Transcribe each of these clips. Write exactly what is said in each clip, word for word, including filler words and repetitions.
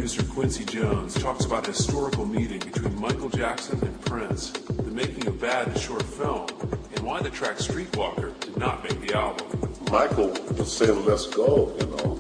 producer Quincy Jones talks about a historical meeting between Michael Jackson and Prince, the making of Bad, the short film, and why the track Streetwalker did not make the album. Michael was saying, let's go, you know.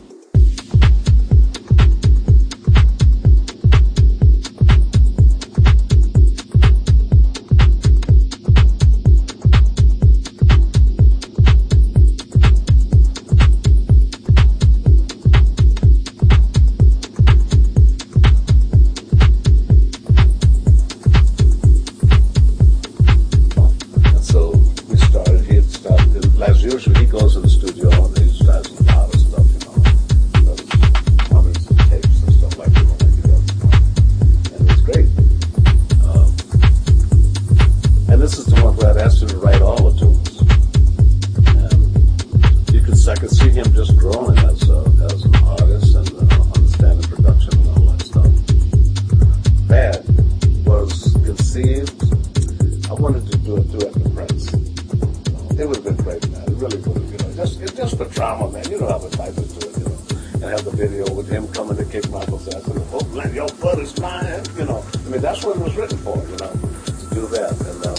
Usually he goes to the studio and he starts a lot of stuff, you know, does hundreds of tapes and stuff like that, like he does, you know? And it's great. Um, and this is the one where I asked him to write all the tunes. And you could, I could see him just growing as, a, as an artist and uh, understanding production and all that stuff. Bad was conceived, I wanted to do a duet with Prince. It would have been great, man. It really would have, you know. Just, it's just the drama, man. You know how the type is to it, you know. And have the video with him coming to kick Michael's ass and oh, man, your foot is mine, you know. I mean, that's what it was written for, you know, to do that. And uh,